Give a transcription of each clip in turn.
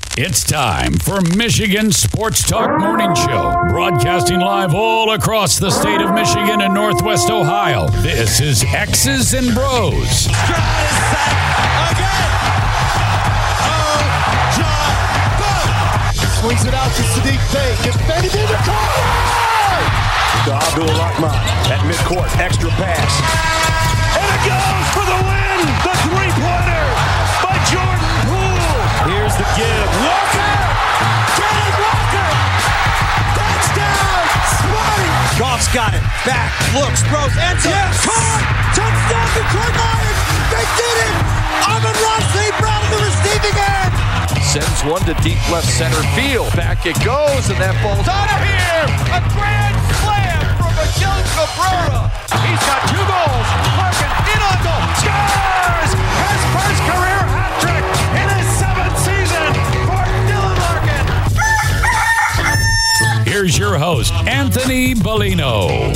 It's time for Michigan Sports Talk Morning Show, broadcasting live all across the state of Michigan and Northwest Ohio. This is X's and Bros. Stroud is set again. Swings it out to Sadiq Bey. Gets Benny in the corner. To Abdul-Rahman at midcourt. Extra pass. And it goes for the win. The three-pointer by Jordan Poole. Here's the give. Walker. Kenneth Walker. Touchdown. Spotty. Goff's got it. Back. Looks. Throws. Ends up. Yes. Caught. Touchdown Detroit Lions. They did it. Amon Ross St. Brown on the receiving end. Sends one to deep left center field. Back it goes, and that ball's out of here. A grand slam from Miguel Cabrera. He's got 2 goals. Larkin in on goal. Scores! His first career hat trick in his 7th season for Dylan Larkin. Here's your host, Anthony Bellino.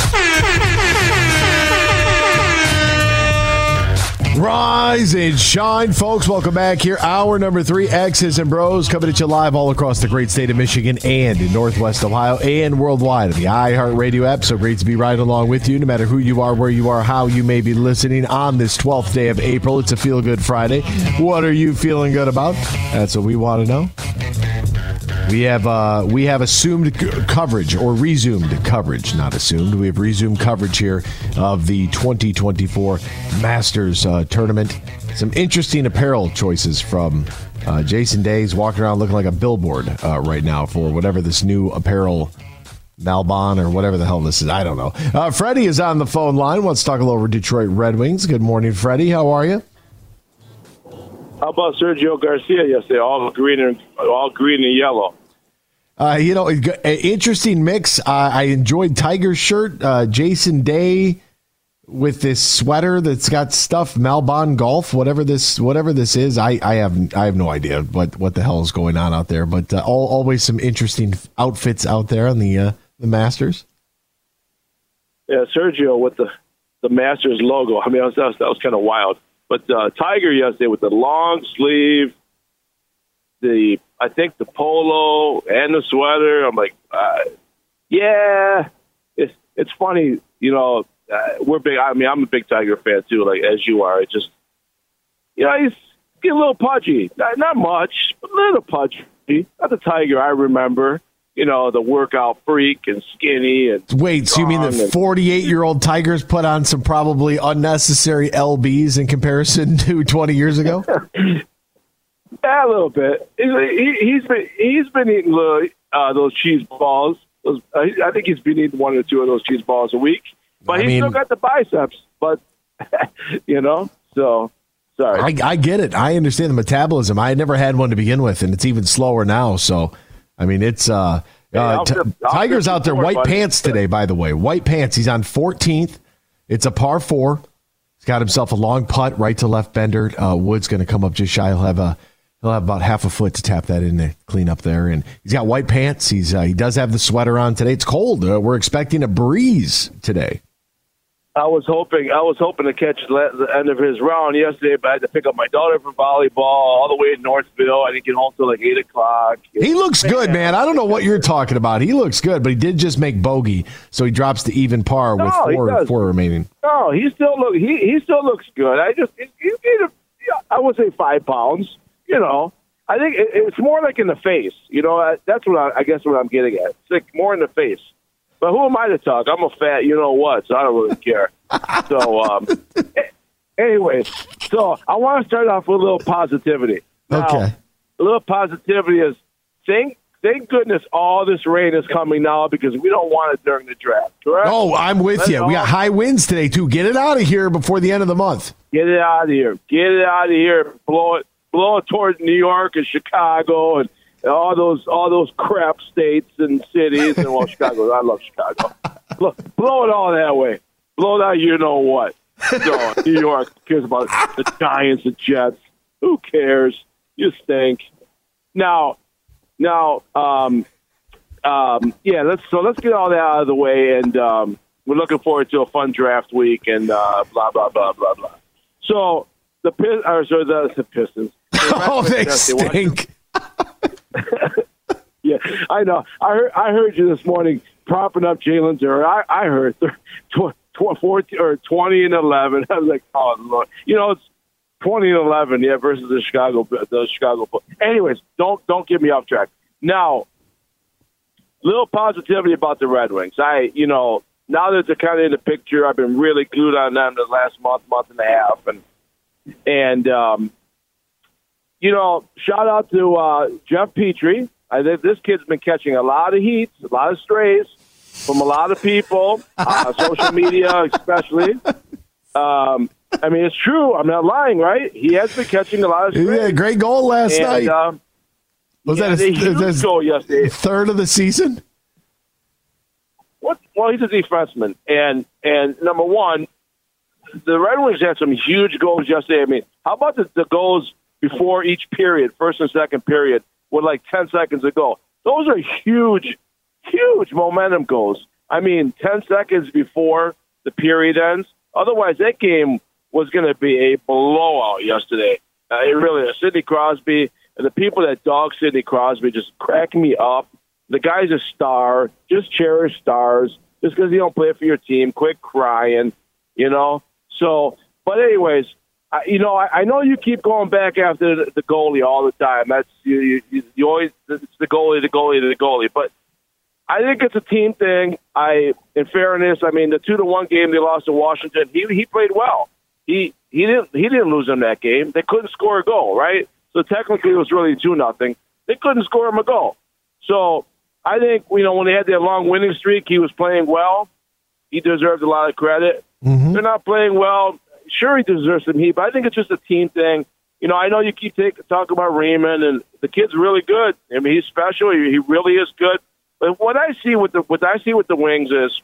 Rise and shine, folks. Welcome back here. Hour number 3, X's and Bros, coming at you live all across the great state of Michigan and in Northwest Ohio and worldwide on the iHeartRadio app. So great to be right along with you, no matter who you are, where you are, how you may be listening on this 12th day of April. It's a Feel Good Friday. What are you feeling good about? That's what we want to know. We have assumed coverage, or resumed coverage, not assumed. We have resumed coverage here of the 2024 Masters Tournament. Some interesting apparel choices from Jason Day. He's walking around looking like a billboard right now for whatever this new apparel, Malbon or whatever the hell this is. I don't know. Freddie is on the phone line. Let's talk a little over Detroit Red Wings. Good morning, Freddie. How are you? How about Sergio Garcia yesterday? All green and yellow. Interesting mix. I enjoyed Tiger's shirt. Jason Day with this sweater that's got stuff Malbon Golf, whatever this is. I have no idea what the hell is going on out there. But always some interesting outfits out there on the Masters. Yeah, Sergio with the Masters logo. I mean, that was kind of wild. But Tiger yesterday with the long sleeve, I think the polo and the sweater. I'm like, yeah, it's funny, we're big. I mean, I'm a big Tiger fan too, like as you are. It just, he's getting a little pudgy. Not much, but a little pudgy. Not the Tiger I remember. The workout freak and skinny and. Wait, so you mean the 48-year-old Tiger's put on some probably unnecessary LBs in comparison to 20 years ago? Yeah, a little bit. He's been eating those cheese balls. I think he's been eating 1 or 2 of those cheese balls a week. But he's still got the biceps. But so sorry. I get it. I understand the metabolism. I never had one to begin with, and it's even slower now. So, I mean, it's Tiger's out there. White pants today, by the way. White pants. He's on 14th. It's a par 4. He's got himself a long putt, right to left bender. Wood's going to come up just shy. He'll have about half a foot to tap that in to clean up there. And he's got white pants. He does have the sweater on today. It's cold. We're expecting a breeze today. I was hoping to catch the end of his round yesterday, but I had to pick up my daughter for volleyball all the way in Northville. I didn't get home till like 8 o'clock. He looks good, man. I don't know what you're talking about. He looks good, but he did just make bogey, so he drops to even par with four remaining. No, he still looks good. I would say 5 pounds. I think it's more like in the face. That's what I guess what I'm getting at. It's like more in the face. But who am I to talk? I'm a fat, so I don't really care. So, anyways, I want to start off with a little positivity. Now, okay. A little positivity is thank goodness all this rain is coming now because we don't want it during the draft, correct? Oh, I'm with you. We got high winds today, too. Get it out of here before the end of the month. Get it out of here. Get it out of here. Blow it towards New York and Chicago and all those crap states and cities. And Chicago. I love Chicago. Blow it all that way. Blow that you know what. So, New York cares about the Giants, the Jets. Who cares? You stink. Now, let's get all that out of the way, and we're looking forward to a fun draft week and blah blah blah blah blah. So the Pistons. Oh, they stink. I know. I heard you this morning propping up Jalen Duren. I heard 14 or 20 and 11. I was like, oh Lord, it's 20 and 11, yeah, versus the Chicago. Anyways, don't get me off track. Now, little positivity about the Red Wings. Now that they're kind of in the picture, I've been really glued on them the last month and a half, and shout out to Jeff Petrie. I think this kid's been catching a lot of heat, a lot of strays from a lot of people, social media especially. It's true. I'm not lying, right? He has been catching a lot of strays. He had a great goal last night. Was that his goal yesterday? Third of the season? What? Well, he's a defenseman, and number one, the Red Wings had some huge goals yesterday. How about the goals before each period, first and second period, with like 10 seconds to go? Those are huge momentum goals. 10 seconds before the period ends. Otherwise, that game was going to be a blowout yesterday. It really is. Sidney Crosby, and the people that dog Sidney Crosby just crack me up. The guy's a star. Just cherish stars. Just because you don't play for your team, quit crying, So, but anyways, I know you keep going back after the goalie all the time. That's you always, it's the goalie. But I think it's a team thing. In fairness, the 2-1 game they lost to Washington, he played well. He didn't lose in that game. They couldn't score a goal, right? So technically it was really 2-0. They couldn't score him a goal. So I think, when they had their long winning streak, he was playing well. He deserved a lot of credit. Mm-hmm. They're not playing well. Sure, he deserves some heat, but I think it's just a team thing. I know you keep talking about Raymond, and the kid's really good. He's special. He really is good. But what I see with the Wings is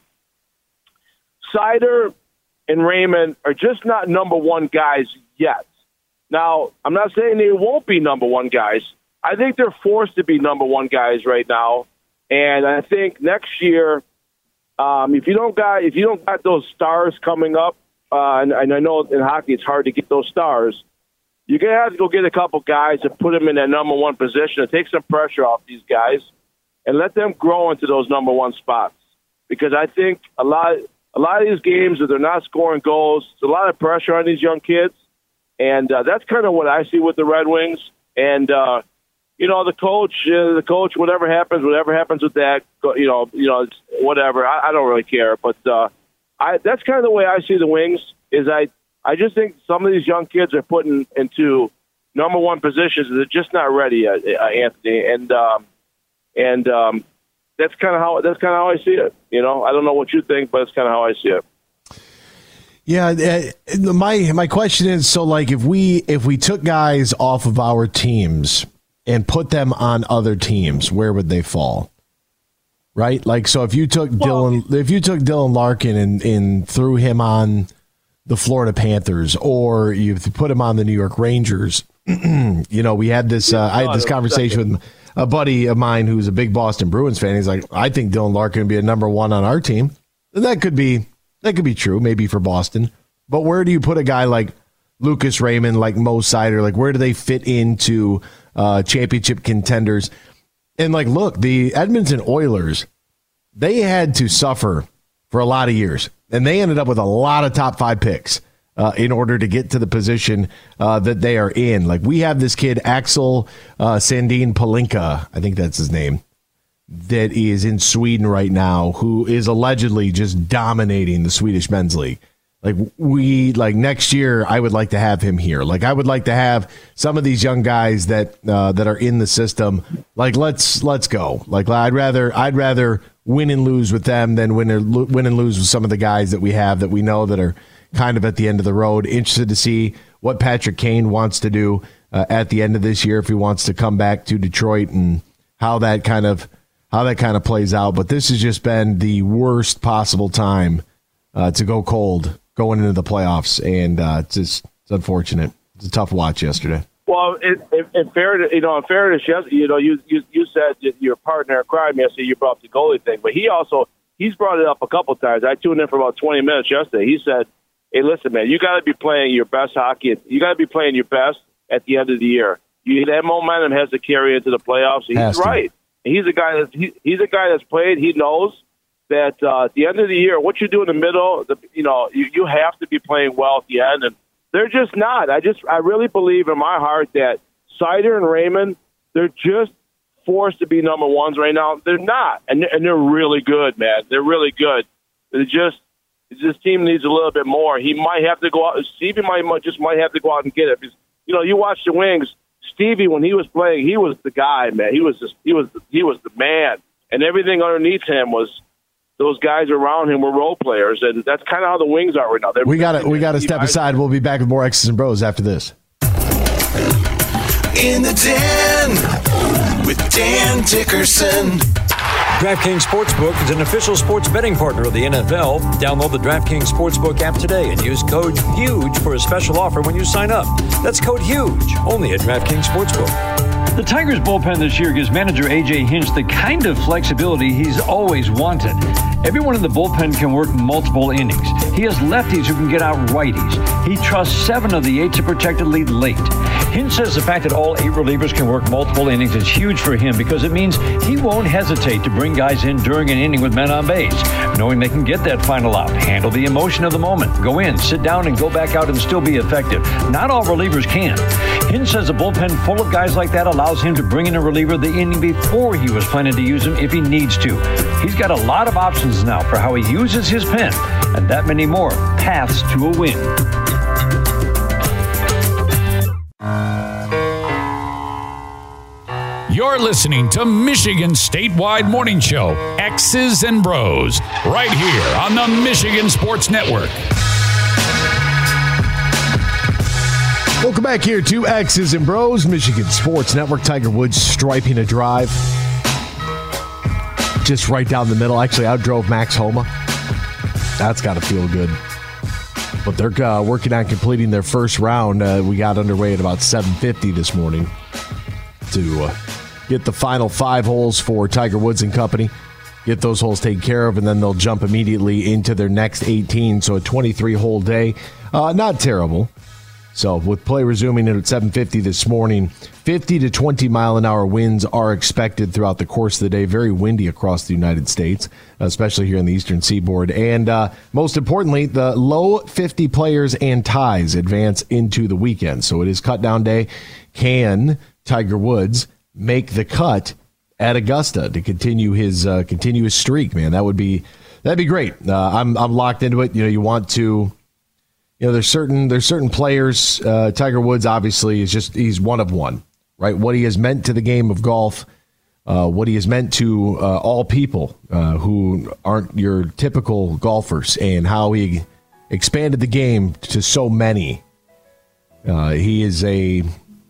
Seider and Raymond are just not number one guys yet. Now, I'm not saying they won't be number one guys. I think they're forced to be number one guys right now. And I think next year, if you don't got those stars coming up, and I know in hockey it's hard to get those stars, you're going to have to go get a couple guys and put them in that number one position and take some pressure off these guys and let them grow into those number one spots. Because I think a lot of these games that they're not scoring goals, there's a lot of pressure on these young kids. And that's kind of what I see with the Red Wings. And, the coach, whatever happens with that, it's whatever. I don't really care. But that's kind of the way I see the Wings. Is I just think some of these young kids are putting into number one positions that they're just not ready yet, Anthony. And that's kind of how I see it. I don't know what you think, but it's kind of how I see it. Yeah, my question is, so like if we took guys off of our teams and put them on other teams, where would they fall? Right? Like, so if you took Dylan Larkin and threw him on the Florida Panthers, or you put him on the New York Rangers, we had this. I had this conversation with a buddy of mine who's a big Boston Bruins fan. He's like, I think Dylan Larkin would be a number one on our team. And that could be true, maybe for Boston. But where do you put a guy like Lucas Raymond, like Mo Seider? Like, where do they fit into championship contenders? And like, look, the Edmonton Oilers, they had to suffer for a lot of years, and they ended up with a lot of top 5 picks in order to get to the position that they are in. Like, we have this kid, Axel Sandin Palinka, I think that's his name, that is in Sweden right now, who is allegedly just dominating the Swedish men's league. Like next year, I would like to have him here. Like, I would like to have some of these young guys that are in the system. Like, let's go. Like, I'd rather win and lose with them than win and lose with some of the guys that we have that we know that are kind of at the end of the road. Interested to see what Patrick Kane wants to do at the end of this year, if he wants to come back to Detroit, and how that kind of plays out. But this has just been the worst possible time to go cold going into the playoffs, and it's unfortunate. It's a tough watch yesterday. Well, in fairness, you said that your partner cried yesterday. You brought up the goalie thing, but he's brought it up a couple of times. I tuned in for about 20 minutes yesterday. He said, "Hey, listen, man, you got to be playing your best hockey. You got to be playing your best at the end of the year. That momentum has to carry into the playoffs." And he's right. He's a guy that's played. He knows that at the end of the year, what you do in the middle, you have to be playing well at the end, and they're just not. I really believe in my heart that Seider and Raymond, they're just forced to be number ones right now. They're not, and they're really good, man. They're really good. This team needs a little bit more. He might have to go out. Stevie might have to go out and get it. Because, you watch the Wings. Stevie, when he was playing, he was the guy, man. He was the man, and everything underneath him was those guys around him were role players, and that's kind of how the Wings are right now. We got to step aside. We'll be back with more X's and Bros after this. In the Den with Dan Dickerson. DraftKings Sportsbook is an official sports betting partner of the NFL. Download the DraftKings Sportsbook app today and use code HUGE for a special offer when you sign up. That's code HUGE, only at DraftKings Sportsbook. The Tigers bullpen this year gives manager A.J. Hinch the kind of flexibility he's always wanted. Everyone in the bullpen can work multiple innings. He has lefties who can get out righties. He trusts 7 of the 8 to protect a lead late. Hinch says the fact that all 8 relievers can work multiple innings is huge for him because it means he won't hesitate to bring guys in during an inning with men on base, knowing they can get that final out, handle the emotion of the moment, go in, sit down, and go back out and still be effective. Not all relievers can. Hinch says a bullpen full of guys like that allows him to bring in a reliever the inning before he was planning to use him if he needs to. He's got a lot of options now for how he uses his pen, and that many more paths to a win. You're listening to Michigan Statewide Morning Show, X's and Bros, right here on the Michigan Sports Network. Welcome back here to X's and Bros, Michigan Sports Network. Tiger Woods striping a drive just right down the middle. Actually, outdrove Max Homa. That's got to feel good. But they're working on completing their first round. We got underway at about 7:50 this morning to get the final 5 holes for Tiger Woods and company. Get those holes taken care of, and then they'll jump immediately into their next 18. So a 23-hole day. Not terrible. So with play resuming at 7:50 this morning, 50 to 20 mile an hour winds are expected throughout the course of the day. Very windy across the United States, especially here in the eastern seaboard. And most importantly, the low 50 players and ties advance into the weekend. So it is cut down day. Can Tiger Woods make the cut at Augusta to continue his streak? Man, that'd be great. I'm locked into it. You want to. There's certain players. Tiger Woods obviously he's one of one, right? What he has meant to the game of golf, what he has meant to all people who aren't your typical golfers, and how he expanded the game to so many. He is I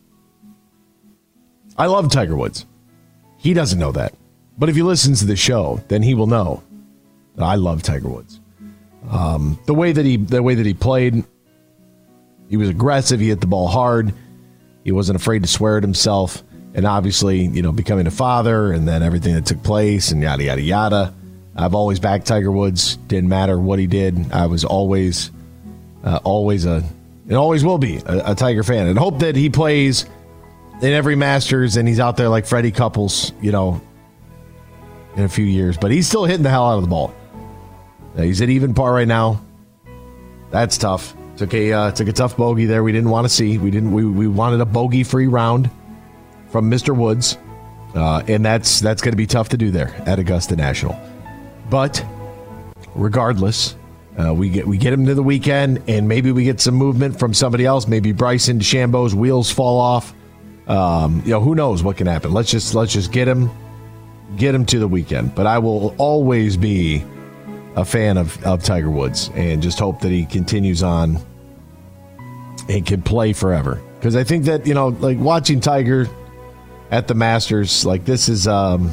love Tiger Woods. He doesn't know that, but if he listens to the show, then he will know that I love Tiger Woods. The way that he played, he was aggressive. He hit the ball hard. He wasn't afraid to swear at himself. And obviously, becoming a father and then everything that took place and yada, yada, yada. I've always backed Tiger Woods. Didn't matter what he did. I was always and always will be a Tiger fan. And hope that he plays in every Masters and he's out there like Freddie Couples, in a few years. But he's still hitting the hell out of the ball. He's at even par right now. That's tough. Took a tough bogey there. We didn't want to see. We wanted a bogey-free round from Mr. Woods, and that's going to be tough to do there at Augusta National. But regardless, we get him to the weekend, and maybe we get some movement from somebody else. Maybe Bryson DeChambeau's wheels fall off. Who knows what can happen? Let's just get him to the weekend. But I will always be a fan of Tiger Woods, and just hope that he continues on and can play forever. Because I think that, like watching Tiger at the Masters, like this is,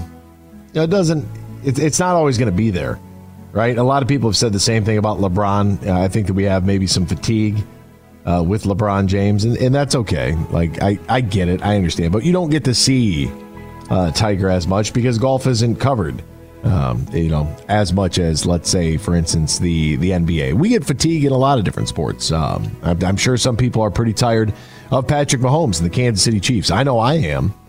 it's not always going to be there, right? A lot of people have said the same thing about LeBron. I think that we have maybe some fatigue with LeBron James, and that's okay. Like, I get it. I understand. But you don't get to see Tiger as much because golf isn't covered. As much as, let's say, for instance, the NBA. We get fatigue in a lot of different sports. I'm sure some people are pretty tired of Patrick Mahomes and the Kansas City Chiefs. I know I am.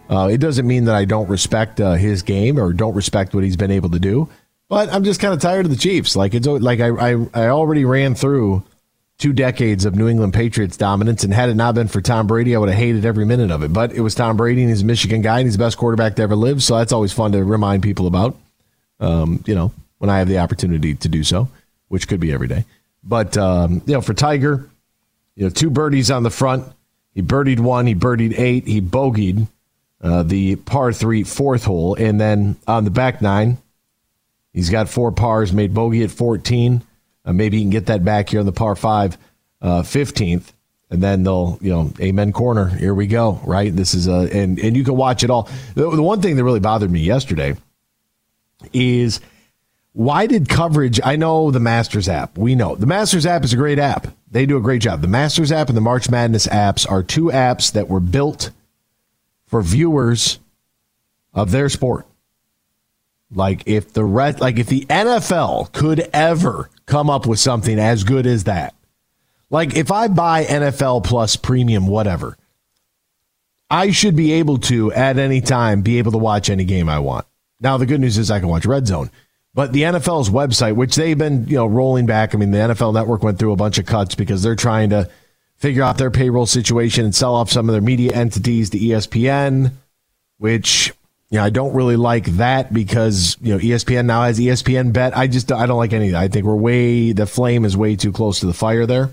It doesn't mean that I don't respect his game or don't respect what he's been able to do, but I'm just kind of tired of the Chiefs. Like I already ran through 2 decades of New England Patriots dominance, and had it not been for Tom Brady, I would have hated every minute of it. But it was Tom Brady, and he's a Michigan guy, and he's the best quarterback to ever live, so that's always fun to remind people about, when I have the opportunity to do so, which could be every day. But, for Tiger, 2 birdies on the front. He birdied 1, he birdied 8, he bogeyed the par 3 fourth hole, and then on the back 9, he's got 4 pars, made bogey at 14. Maybe he can get that back here on the par 5, 15th, and then they'll, amen corner. Here we go, right? This is and you can watch it all. The one thing that really bothered me yesterday is why did coverage? I know the Masters app. We know the Masters app is a great app. They do a great job. The Masters app and the March Madness apps are 2 apps that were built for viewers of their sport. Like if the NFL could ever come up with something as good as that, like if I buy NFL Plus Premium, whatever, I should be able to at any time be able to watch any game I want. Now the good news is I can watch Red Zone, but the NFL's website, which they've been rolling back. I mean, the NFL Network went through a bunch of cuts because they're trying to figure out their payroll situation and sell off some of their media entities to ESPN, which. I don't really like that because, ESPN now has ESPN Bet. I don't like any of that. I think the flame is way too close to the fire there.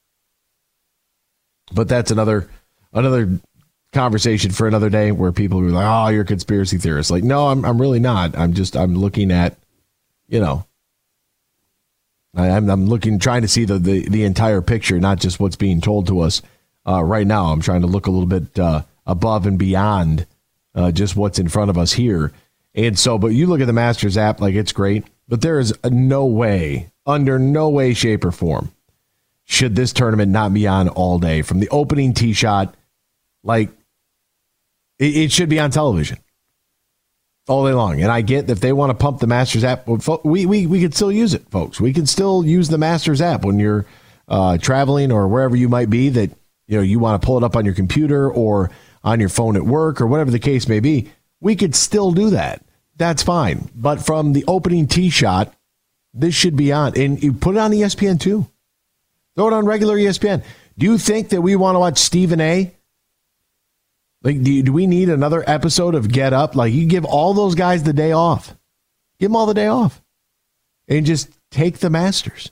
But that's another conversation for another day where people are like, oh, you're a conspiracy theorist. Like, no, I'm really not. I'm looking at, I'm looking, trying to see the entire picture, not just what's being told to us right now. I'm trying to look a little bit above and beyond just what's in front of us here. And so, but you look at the Masters app, like it's great, but there is no way, under no way, shape, or form, should this tournament not be on all day. From the opening tee shot, like, it should be on television all day long. And I get if they want to pump the Masters app, we could still use it, folks. We can still use the Masters app when you're traveling or wherever you might be that, you want to pull it up on your computer or on your phone at work or whatever the case may be. We could still do that. That's fine. But from the opening tee shot, this should be on. And you put it on ESPN too. Throw it on regular ESPN. Do you think that we want to watch Stephen A? Like, do we need another episode of Get Up? Like, you give all those guys the day off. Give them all the day off. And just take the Masters.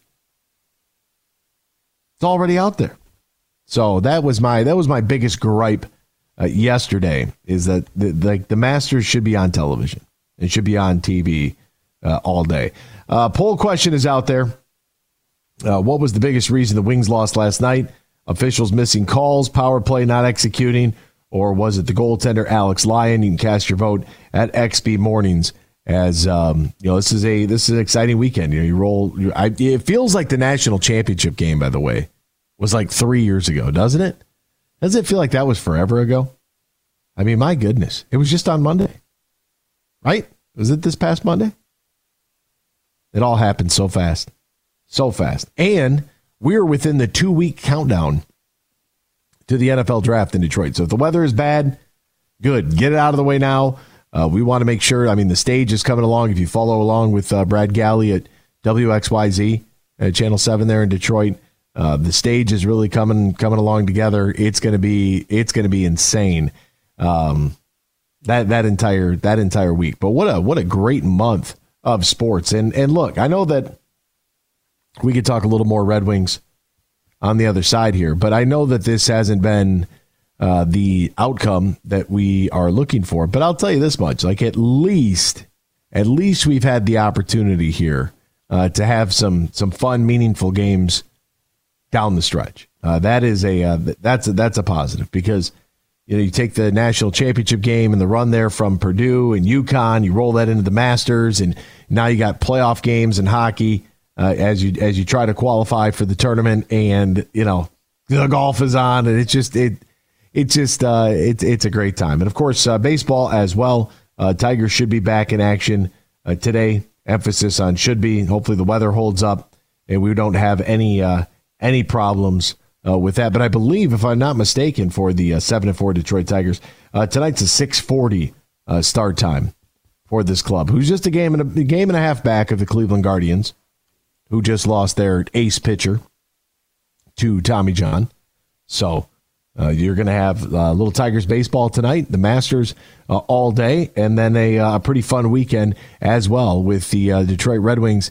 It's already out there. So that was my biggest gripe yesterday, is that the Masters should be on television. It should be on TV all day. Poll question is out there. What was the biggest reason the Wings lost last night? Officials missing calls, power play not executing, or was it the goaltender Alex Lyon? You can cast your vote at XB Mornings. As this is an exciting weekend. It feels like the national championship game, by the way, was like 3 years ago, doesn't it? Does it feel like that was forever ago? I mean, my goodness. It was just on Monday, right? Was it this past Monday? It all happened so fast. So fast. And we're within the 2-week countdown to the NFL draft in Detroit. So if the weather is bad, good. Get it out of the way now. We want to make sure, the stage is coming along. If you follow along with Brad Galley at WXYZ, Channel 7 there in Detroit, the stage is really coming along together. It's going to be insane. That entire week. But what a great month of sports. And look, I know that we could talk a little more Red Wings on the other side here, but I know that this hasn't been the outcome that we are looking for. But I'll tell you this much: like at least we've had the opportunity here to have some fun, meaningful games down the stretch. That's a positive, because you take the national championship game and the run there from Purdue and UConn, you roll that into the Masters, and now you got playoff games in hockey as you try to qualify for the tournament, and the golf is on, and it's a great time. And of course, baseball as well. Tigers should be back in action today. Emphasis on should be. Hopefully the weather holds up and we don't have any problems with that. But I believe, if I'm not mistaken, for the 7-4 Detroit Tigers, Tonight's a 6:40 start time for this club, who's just a game and a half back of the Cleveland Guardians, who just lost their ace pitcher to Tommy John. So you're going to have Little Tigers baseball tonight, the Masters all day, and then a pretty fun weekend as well with the Detroit Red Wings.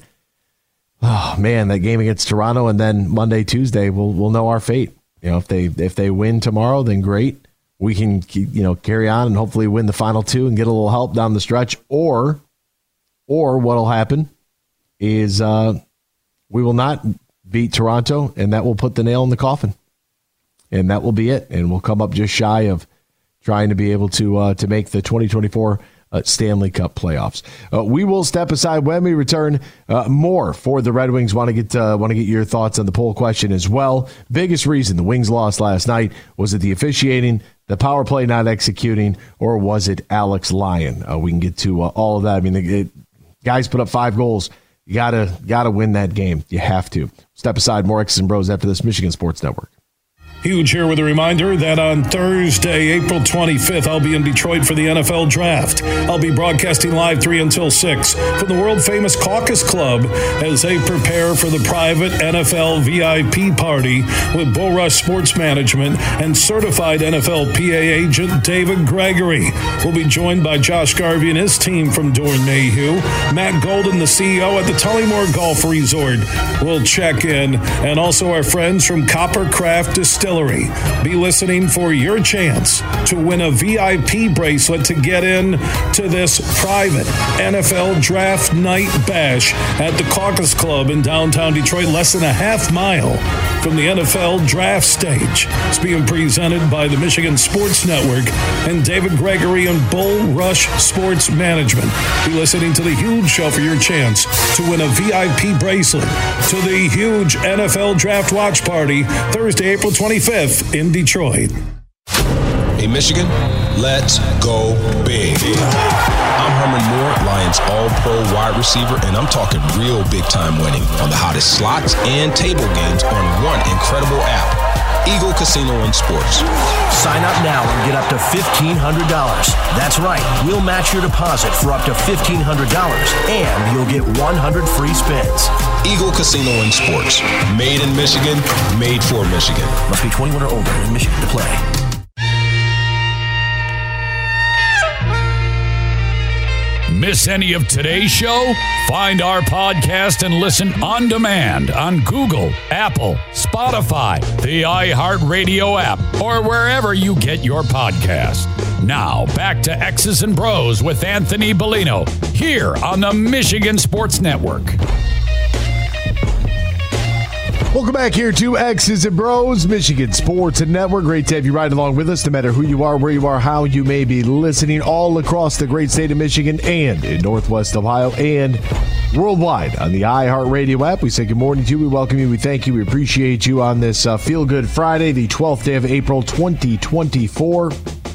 Oh man, that game against Toronto, and then Monday, Tuesday, we'll know our fate. If they win tomorrow, then great. We can carry on and hopefully win the final two and get a little help down the stretch. Or what'll happen is we will not beat Toronto, and that will put the nail in the coffin. And that will be it. And we'll come up just shy of trying to be able to make the 2024 Stanley Cup playoffs. We will step aside when we return. More for the Red Wings. Want to get your thoughts on the poll question as well. Biggest reason the Wings lost last night, was it the officiating, the power play not executing, or was it Alex Lyon? We can get to all of that. I mean, the guys put up 5 goals. You gotta win that game. You have to. Step aside. More X's and Bros after this. Michigan Sports Network. Huge here with a reminder that on Thursday, April 25th, I'll be in Detroit for the NFL Draft. I'll be broadcasting live 3 until 6 from the world-famous Caucus Club as they prepare for the private NFL VIP party with Bull Rush Sports Management and certified NFL PA agent David Gregory. We'll be joined by Josh Garvey and his team from Doran Mayhew. Matt Golden, the CEO at the Tullymore Golf Resort, will check in, and also our friends from Coppercraft Distillery. Be listening for your chance to win a VIP bracelet to get in to this private NFL Draft Night Bash at the Caucus Club in downtown Detroit, less than a half mile from the NFL Draft Stage. It's being presented by the Michigan Sports Network and David Gregory and Bull Rush Sports Management. Be listening to the Huge Show for your chance to win a VIP bracelet to the huge NFL Draft Watch Party Thursday, April 25th in Detroit. Hey, Michigan, let's go big. I'm Herman Moore, Lions All-Pro wide receiver, and I'm talking real big-time winning on the hottest slots and table games on one incredible app, Eagle Casino and Sports. Sign up now and get up to $1,500. That's right. We'll match your deposit for up to $1,500, and you'll get 100 free spins. Eagle Casino and Sports. Made in Michigan, made for Michigan. Must be 21 or older in Michigan to play. Miss any of today's show? Find our podcast and listen on demand on Google, Apple, Spotify, the iHeartRadio app, or wherever you get your podcast. Now, back to X's and Bros with Anthony Bellino, here on the Michigan Sports Network. Welcome back here to X's and Bros, Michigan Sports Network. Great to have you ride along with us, no matter who you are, where you are, how you may be listening, all across the great state of Michigan and in Northwest Ohio and worldwide on the iHeartRadio app. We say good morning to you. We welcome you. We thank you. We appreciate you on this Feel Good Friday, the 12th day of April, 2024.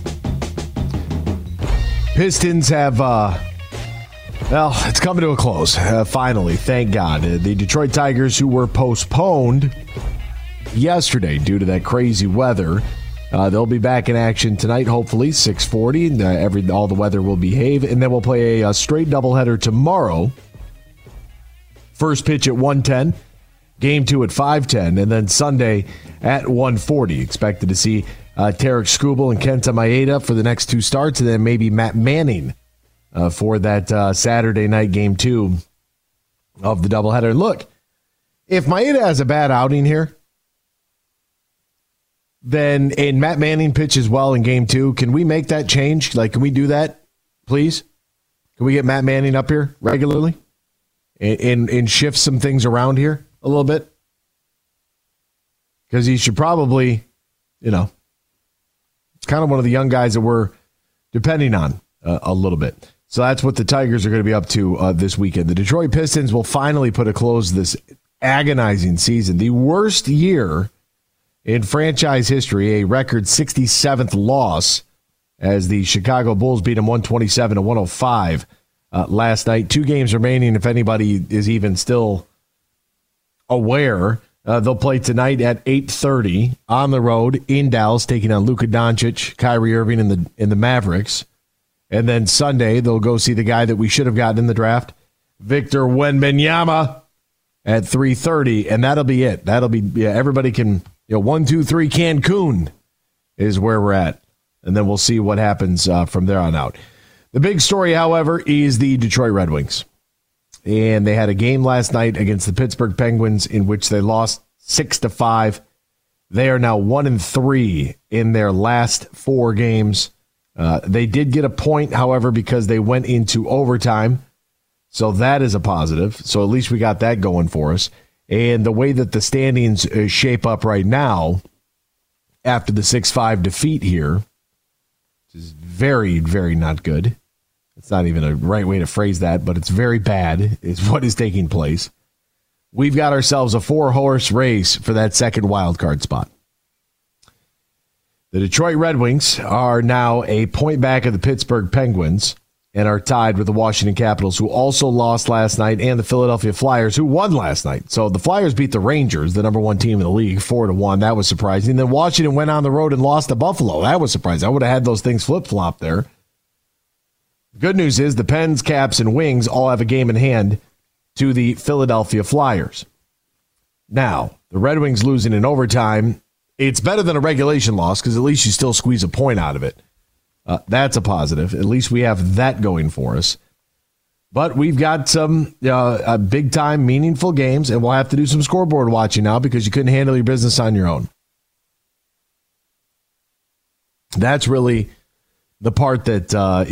Pistons have... Well, it's coming to a close, finally, thank God. The Detroit Tigers, who were postponed yesterday due to that crazy weather, they'll be back in action tonight, hopefully, 6:40. All the weather will behave, and then we'll play a straight doubleheader tomorrow. First pitch at 1:10, game 2 at 5:10, and then Sunday at 1:40. Expected to see Tarek Skubal and Kenta Maeda for the next 2 starts, and then maybe Matt Manning for that Saturday night game 2 of the doubleheader. And look, if Maeda has a bad outing here, then and Matt Manning pitches well in game 2, can we make that change? Like, can we do that, please? Can we get Matt Manning up here regularly and shift some things around here a little bit? Because he should probably, it's kind of one of the young guys that we're depending on a little bit. So that's what the Tigers are going to be up to this weekend. The Detroit Pistons will finally put a close to this agonizing season. The worst year in franchise history, a record 67th loss as the Chicago Bulls beat them 127-105 last night. 2 games remaining, if anybody is even still aware. They'll play tonight at 8:30 on the road in Dallas, taking on Luka Doncic, Kyrie Irving in the Mavericks. And then Sunday, they'll go see the guy that we should have gotten in the draft, Victor Wembanyama, at 3:30, and that'll be it. That'll be everybody can 1, 2, 3 Cancun is where we're at, and then we'll see what happens from there on out. The big story, however, is the Detroit Red Wings. And they had a game last night against the Pittsburgh Penguins in which they lost 6-5. They are now 1-3 in their last 4 games. They did get a point, however, because they went into overtime. So that is a positive. So at least we got that going for us. And the way that the standings shape up right now, after the 6-5 defeat here, which is very, very not good. It's not even a right way to phrase that, but it's very bad is what is taking place. We've got ourselves a 4-horse race for that second wild card spot. The Detroit Red Wings are now a point back of the Pittsburgh Penguins and are tied with the Washington Capitals, who also lost last night, and the Philadelphia Flyers, who won last night. So the Flyers beat the Rangers, the number 1 team in the league, 4-1. That was surprising. Then Washington went on the road and lost to Buffalo. That was surprising. I would have had those things flip-flop there. The good news is the Pens, Caps, and Wings all have a game in hand to the Philadelphia Flyers. Now, the Red Wings losing in overtime, it's better than a regulation loss because at least you still squeeze a point out of it. That's a positive. At least we have that going for us. But we've got some big-time, meaningful games, and we'll have to do some scoreboard watching now because you couldn't handle your business on your own. That's really the part that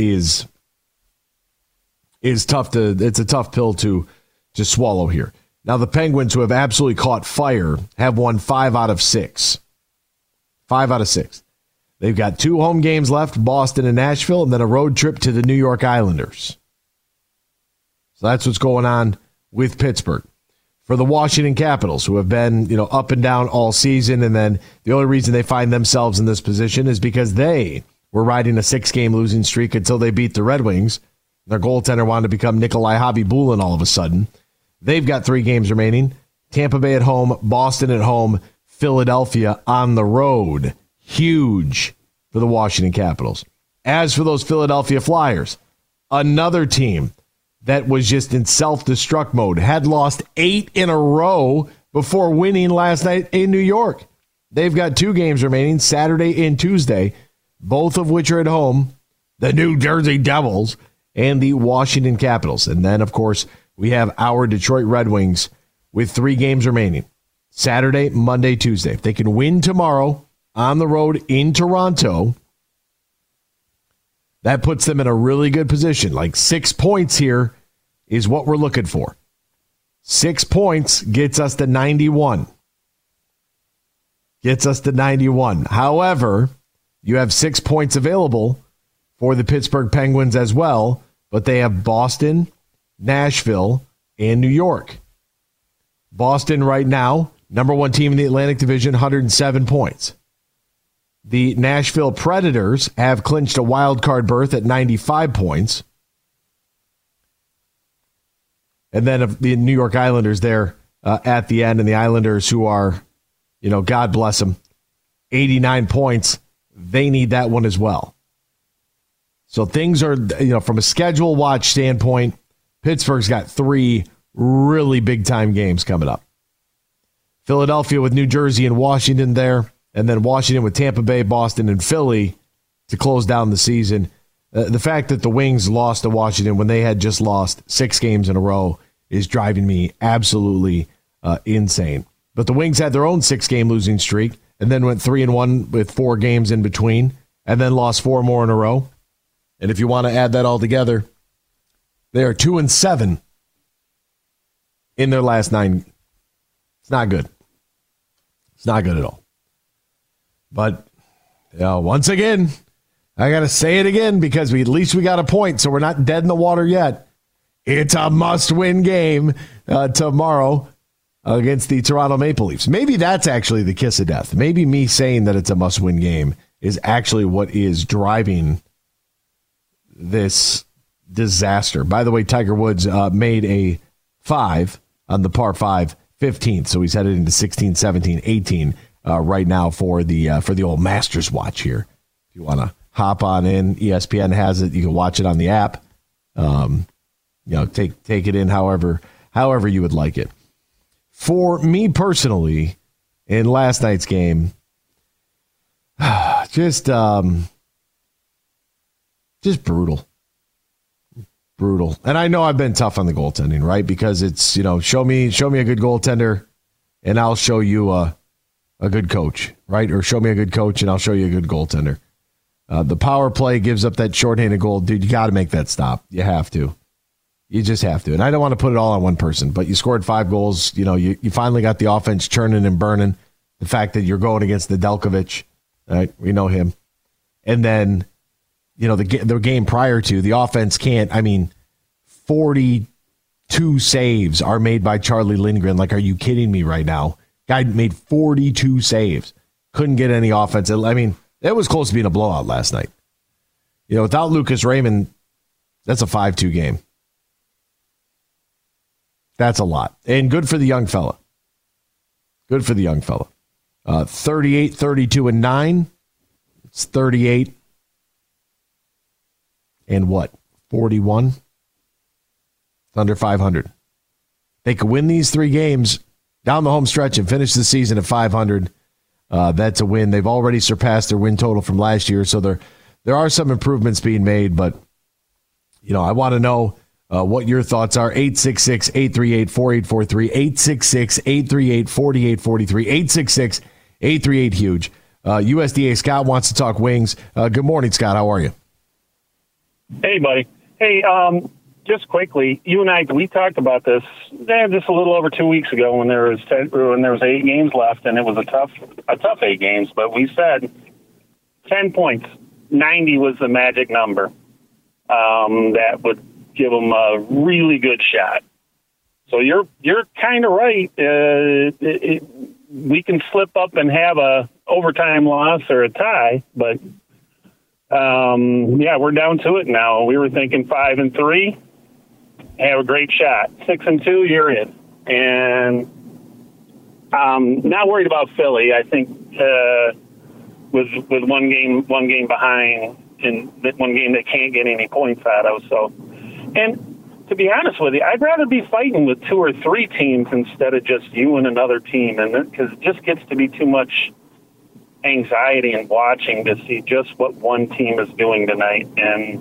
is tough it's a tough pill to swallow here. Now, the Penguins, who have absolutely caught fire, have won 5 out of 6. 5 out of 6. They've got 2 home games left, Boston and Nashville, and then a road trip to the New York Islanders. So that's what's going on with Pittsburgh. For the Washington Capitals, who have been up and down all season, and then the only reason they find themselves in this position is because they were riding a 6-game losing streak until they beat the Red Wings. Their goaltender wanted to become Nikolai Khabibulin all of a sudden. They've got 3 games remaining. Tampa Bay at home, Boston at home, Philadelphia on the road. Huge for the Washington Capitals. As for those Philadelphia Flyers, another team that was just in self-destruct mode, had lost 8 in a row before winning last night in New York. They've got 2 games remaining, Saturday and Tuesday, both of which are at home, the New Jersey Devils and the Washington Capitals. And then, of course, we have our Detroit Red Wings with 3 games remaining, Saturday, Monday, Tuesday. If they can win tomorrow on the road in Toronto, that puts them in a really good position. Like 6 points here is what we're looking for. 6 points gets us to 91. Gets us to 91. However, you have 6 points available for the Pittsburgh Penguins as well, but they have Boston, Nashville, and New York. Boston right now, number 1 team in the Atlantic Division, 107 points. The Nashville Predators have clinched a wild card berth at 95 points. And then the New York Islanders there at the end, and the Islanders who are, God bless them, 89 points. They need that one as well. So things are, from a schedule watch standpoint, Pittsburgh's got 3 really big-time games coming up. Philadelphia with New Jersey and Washington there, and then Washington with Tampa Bay, Boston, and Philly to close down the season. The fact that the Wings lost to Washington when they had just lost 6 games in a row is driving me absolutely insane. But the Wings had their own 6-game losing streak and then went 3-1 with 4 games in between and then lost 4 more in a row. And if you want to add that all together, they are 2-7 in their last 9. It's not good. It's not good at all. But once again, I got to say it again because at least we got a point, so we're not dead in the water yet. It's a must-win game tomorrow against the Toronto Maple Leafs. Maybe that's actually the kiss of death. Maybe me saying that it's a must-win game is actually what is driving this disaster. By the way, Tiger Woods made a 5 on the par 5 15th. So he's headed into 16, 17, 18 right now for the old Masters watch here. If you want to hop on in, ESPN has it. You can watch it on the app. Take it in however you would like it. For me personally, in last night's game, just brutal. Brutal. And I know I've been tough on the goaltending, right? Because it's, show me a good goaltender and I'll show you a good coach, right? Or show me a good coach and I'll show you a good goaltender. The power play gives up that shorthanded goal. Dude, you got to make that stop. You have to. You just have to. And I don't want to put it all on one person, but you scored 5 goals. You finally got the offense churning and burning. The fact that you're going against the Nedeljkovic, right? We know him. And then, the game prior to, the offense can't. 42 saves are made by Charlie Lindgren. Like, are you kidding me right now? Guy made 42 saves. Couldn't get any offense. It was close to being a blowout last night. Without Lucas Raymond, that's a 5-2 game. That's a lot. And good for the young fella. 38, 32, and 9. It's 38 and what? 41? It's under 500. They could win these 3 games down the home stretch and finish the season at 500. That's a win. They've already surpassed their win total from last year, so there are some improvements being made, but I want to know what your thoughts are. 866-838-4843, 866-838-4843, 866-838-HUGE. USDA Scott wants to talk Wings. Good morning, Scott. How are you? Hey, buddy. Hey, just quickly, you and I, we talked about this just a little over 2 weeks ago when there was 8 games left, and it was a tough 8 games. But we said 10 points, 90 was the magic number. That would give them a really good shot. So you're kind of right. We can slip up and have a overtime loss or a tie, but we're down to it now. We were thinking 5-3, have a great shot. 6-2, you're in. And not worried about Philly. I think with one game behind, in one game they can't get any points out of. So, and to be honest with you, I'd rather be fighting with 2 or 3 teams instead of just you and another team, and because it just gets to be too much anxiety and watching to see just what one team is doing tonight. And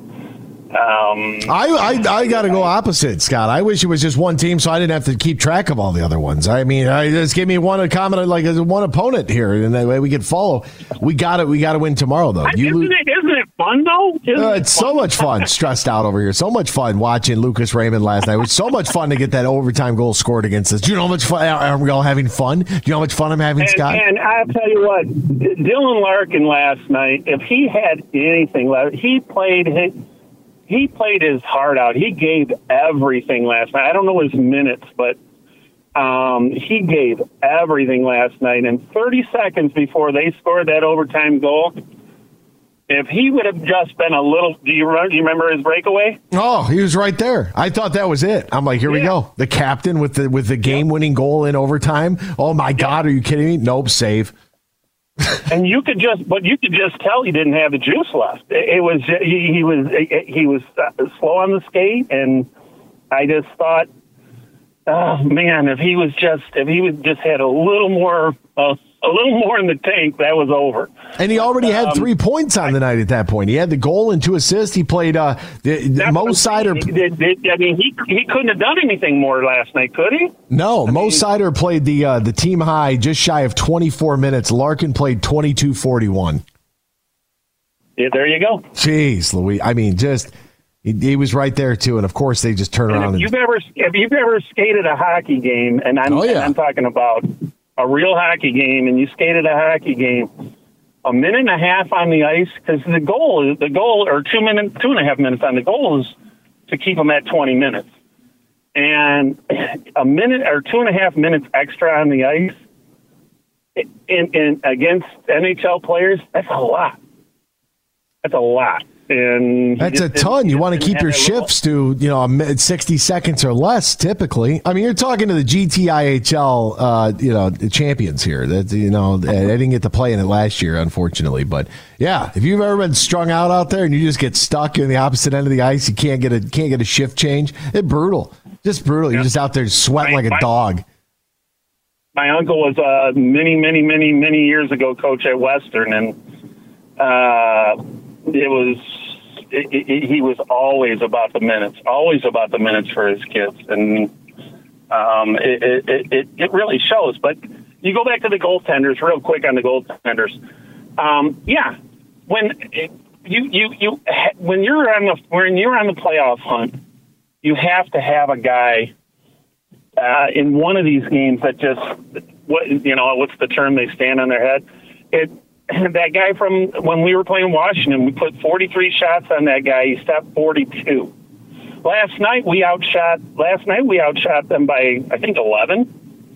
I got to go opposite, Scott. I wish it was just one team so I didn't have to keep track of all the other ones. Just give me one opponent here, and that way we can follow. We got to win tomorrow, though. Isn't it fun, though? It's so much fun. Stressed out over here. So much fun watching Lucas Raymond last night. It was so much fun to get that overtime goal scored against us. Do you know how much fun? Are we all having fun? Do you know how much fun I'm having, Scott? And I'll tell you what, Dylan Larkin last night, if he had anything left, he played his heart out. He gave everything last night. I don't know his minutes, but he gave everything last night. And 30 seconds before they scored that overtime goal, if he would have just been a little, do you remember his breakaway? Oh, he was right there. I thought that was it. I'm like, here we go. The captain with the game-winning goal in overtime. Oh my God, are you kidding me? Nope, save. And you could just tell he didn't have the juice left. It was he was slow on the skate, and I just thought, oh man, if he just had a little more in the tank, that was over. And he already had 3 points on the night at that point. He had the goal and 2 assists. He played Mo Seider. He couldn't have done anything more last night, could he? No, Mo Seider played the team high just shy of 24 minutes. Larkin played 22:41. Yeah, there you go. Jeez, Louis. He was right there too, and of course they just turn around. If you've ever skated a hockey game, and I'm talking about a real hockey game, and you skated a hockey game, a minute and a half on the ice, because the goal, or 2.5 minutes on the goal is to keep them at 20 minutes. And a minute or 2.5 minutes extra on the ice in against NHL players, that's a lot. That's a lot. And that's a ton. You want to keep your shifts to 60 seconds or less. Typically, I mean, you're talking to the GTIHL, the champions here. That I didn't get to play in it last year, unfortunately. But yeah, if you've ever been strung out there and you just get stuck in the opposite end of the ice, you can't get a shift change. It's brutal, just brutal. You're just out there sweating like a dog. My uncle was many years ago coach at Western, and he was always about the minutes for his kids, and it really shows. But you go back to the goaltenders real quick on the goaltenders. When you're on the playoff hunt, you have to have a guy in one of these games that just what's the term, they stand on their head. That guy from when we were playing Washington, we put 43 shots on that guy. He stopped 42. Last night we outshot them by, I think, 11.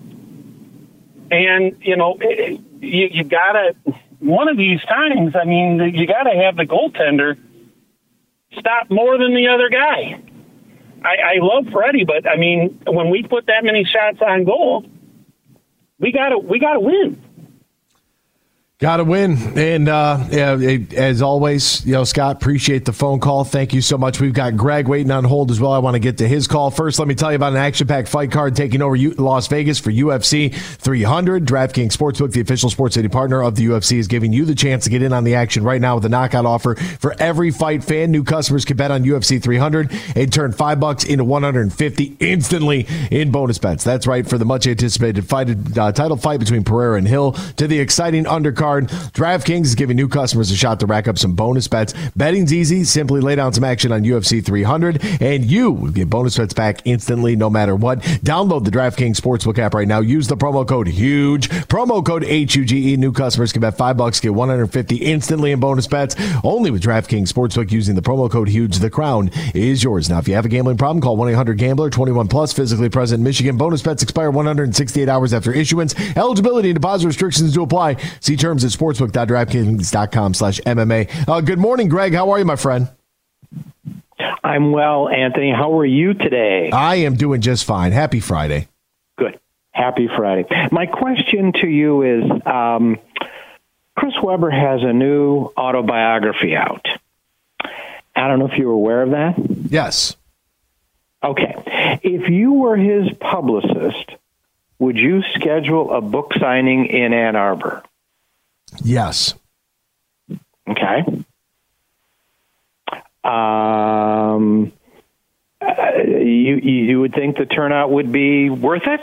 And you gotta, one of these times, I mean, you gotta have the goaltender stop more than the other guy. I love Freddie, but I mean, when we put that many shots on goal, we gotta win. Got to win. And as always, Scott, appreciate the phone call. Thank you so much. We've got Greg waiting on hold as well. I want to get to his call. First, let me tell you about an action-packed fight card taking over Las Vegas for UFC 300. DraftKings Sportsbook, the official sports betting partner of the UFC, is giving you the chance to get in on the action right now with a knockout offer for every fight fan. New customers can bet on UFC 300 and turn $5 into $150 instantly in bonus bets. That's right, for the much-anticipated title fight between Pereira and Hill to the exciting undercard. DraftKings is giving new customers a shot to rack up some bonus bets. Betting's easy. Simply lay down some action on UFC 300, and you will get bonus bets back instantly no matter what. Download the DraftKings Sportsbook app right now. Use the promo code HUGE. Promo code HUGE. New customers can bet $5, get $150 instantly in bonus bets. Only with DraftKings Sportsbook using the promo code HUGE. The crown is yours. Now, if you have a gambling problem, call 1-800-GAMBLER. 21 plus, physically present in Michigan. Bonus bets expire 168 hours after issuance. Eligibility and deposit restrictions do apply. See terms at sportsbook.draftkings.com/MMA. Good morning, Greg. How are you, my friend? I'm well, Anthony. How are you today? I am doing just fine. Happy Friday. Good. Happy Friday. My question to you is, Chris Webber has a new autobiography out. I don't know if you're aware of that. Yes. Okay. If you were his publicist, would you schedule a book signing in Ann Arbor? Yes. Okay. You would think the turnout would be worth it?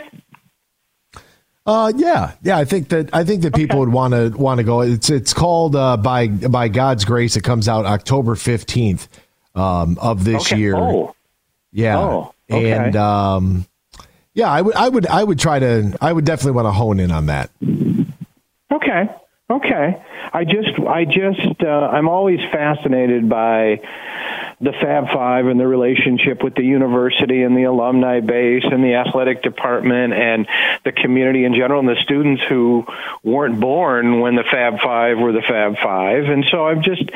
Yeah. I think that people would want to go. It's called by God's Grace. It comes out October 15th of this year. Oh. Yeah. Oh. Okay. And I would definitely want to hone in on that. Okay. I'm always fascinated by the Fab Five and the relationship with the university and the alumni base and the athletic department and the community in general and the students who weren't born when the Fab Five were the Fab Five. And so I'm just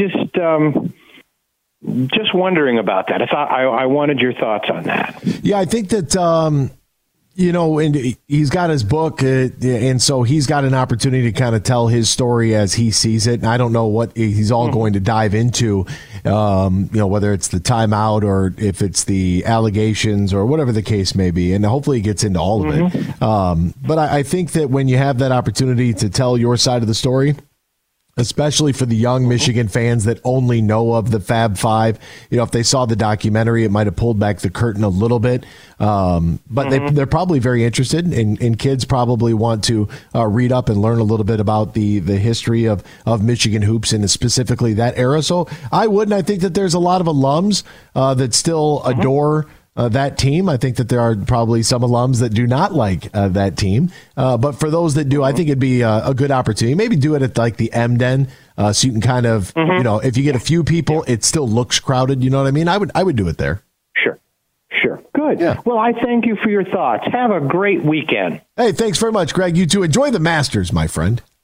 wondering about that. I wanted your thoughts on that. Yeah, I think that, and he's got his book, and so he's got an opportunity to kind of tell his story as he sees it. And I don't know what he's all going to dive into, whether it's the timeout or if it's the allegations or whatever the case may be. And hopefully he gets into all of it. But I think that when you have that opportunity to tell your side of the story, especially for the young Michigan fans that only know of the Fab Five, if they saw the documentary, it might have pulled back the curtain a little bit. But they're probably very interested, and kids probably want to read up and learn a little bit about the history of Michigan hoops and specifically that era. So I would, and I think that there's a lot of alums that still adore that team. I think that there are probably some alums that do not like that team. But for those that do, I think it'd be a good opportunity. Maybe do it at like the M-Den, so you can kind of, if you get a few people, it still looks crowded. You know what I mean? I would do it there. Sure. Good. Yeah. Well, I thank you for your thoughts. Have a great weekend. Hey, thanks very much, Greg. You too. Enjoy the Masters, my friend.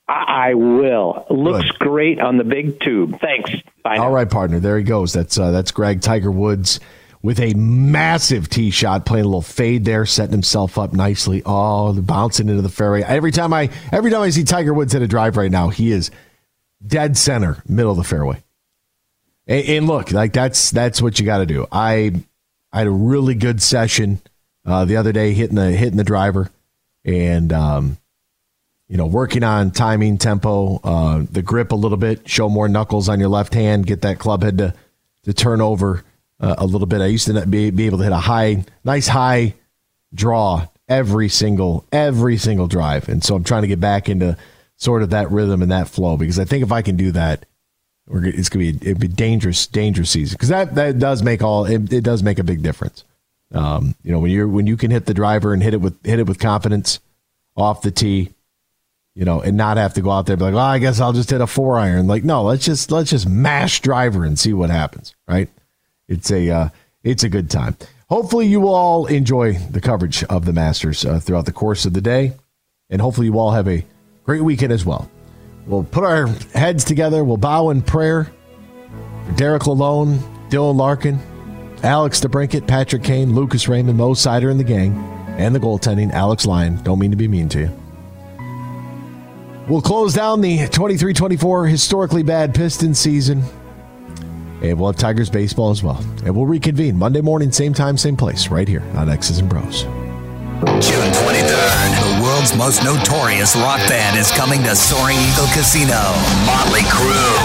I will. Looks great on the big tube. Thanks. Bye now. All right, partner. There he goes. That's Greg Tiger Woods with a massive tee shot, playing a little fade there, setting himself up nicely. Oh, bouncing into the fairway. Every time I see Tiger Woods hit a drive right now, he is dead center, middle of the fairway. And look, like that's what you got to do. I had a really good session the other day hitting the driver, and working on timing, tempo, the grip a little bit, show more knuckles on your left hand, get that club head to turn over a little bit. I used to be able to hit a nice high draw every single drive, and so I'm trying to get back into sort of that rhythm and that flow, because I think if I can do that, it'd be dangerous season, because that does make it does make a big difference. When you can hit the driver and hit it with confidence off the tee, and not have to go out there and be like, well, I guess I'll just hit a 4-iron. Like, no, let's just mash driver and see what happens. Right? It's a good time. Hopefully you will all enjoy the coverage of the Masters throughout the course of the day, and hopefully you all have a great weekend as well. We'll put our heads together. We'll bow in prayer for Derek Lalone, Dylan Larkin, Alex DeBrincat, Patrick Kane, Lucas Raymond, Mo Sider, and the gang, and the goaltending, Alex Lyon. Don't mean to be mean to you. We'll close down the 23-24 historically bad Pistons season, and we'll have Tigers baseball as well. And we'll reconvene Monday morning, same time, same place, right here on X's and Bros. June 23rd, the world's most notorious rock band is coming to Soaring Eagle Casino. Motley Crue.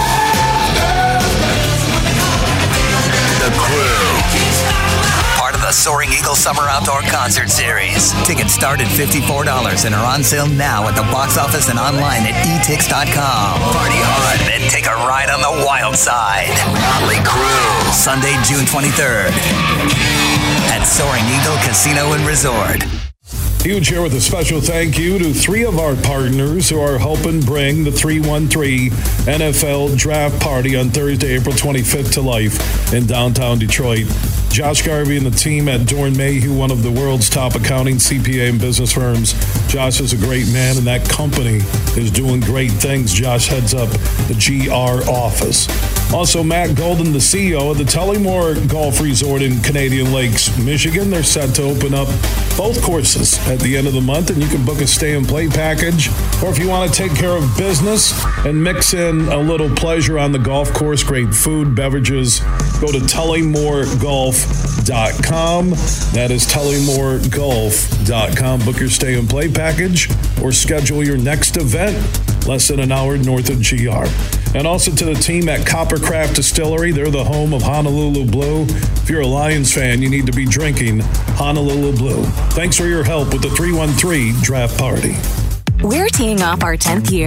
The Crew. Part of the Soaring Eagle Summer Outdoor Concert Series. Tickets start at $54 and are on sale now at the box office and online at etix.com. Party hard, then take a ride on the wild side. Motley Crue. Sunday, June 23rd at Soaring Eagle Casino and Resort. Huge here with a special thank you to 3 of our partners who are helping bring the 313 NFL Draft Party on Thursday, April 25th to life in downtown Detroit. Josh Garvey and the team at Dorn Mayhew, one of the world's top accounting, CPA, and business firms. Josh is a great man, and that company is doing great things. Josh heads up the GR office. Also, Matt Golden, the CEO of the Tullymore Golf Resort in Canadian Lakes, Michigan. They're set to open up both courses at the end of the month, and you can book a stay-and-play package. Or if you want to take care of business and mix in a little pleasure on the golf course, great food, beverages, go to TullymoreGolf.com. That is TullymoreGolf.com. Book your stay-and-play package or schedule your next event less than an hour north of GR. And also to the team at Coppercraft Distillery. They're the home of Honolulu Blue. If you're a Lions fan, you need to be drinking Honolulu Blue. Thanks for your help with the 313 Draft Party. We're teeing off our 10th year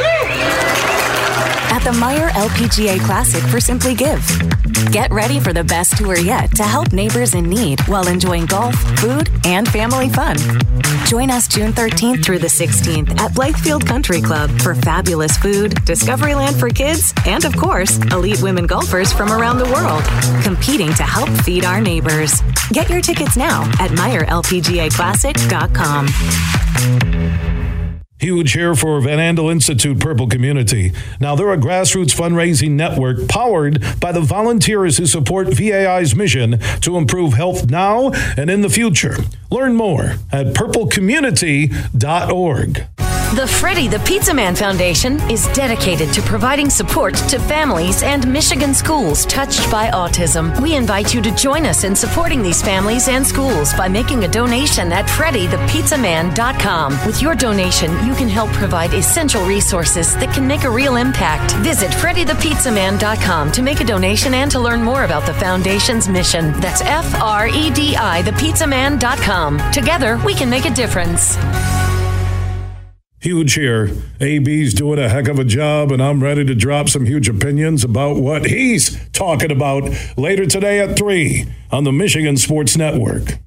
at the Meijer LPGA Classic for Simply Give. Get ready for the best tour yet to help neighbors in need while enjoying golf, food, and family fun. Join us June 13th through the 16th at Blythefield Country Club for fabulous food, Discoveryland for kids, and of course, elite women golfers from around the world, competing to help feed our neighbors. Get your tickets now at MeijerLPGAClassic.com. Huge here for Van Andel Institute Purple Community. Now, they're a grassroots fundraising network powered by the volunteers who support VAI's mission to improve health now and in the future. Learn more at purplecommunity.org. The Freddie the Pizza Man Foundation is dedicated to providing support to families and Michigan schools touched by autism. We invite you to join us in supporting these families and schools by making a donation at FreddieThePizzaman.com. With your donation, you can help provide essential resources that can make a real impact. Visit FreddieThePizzaman.com to make a donation and to learn more about the foundation's mission. That's FREDIThePizzaman.com. Together, we can make a difference. Huge here. AB's doing a heck of a job, and I'm ready to drop some huge opinions about what he's talking about later today at 3 on the Michigan Sports Network.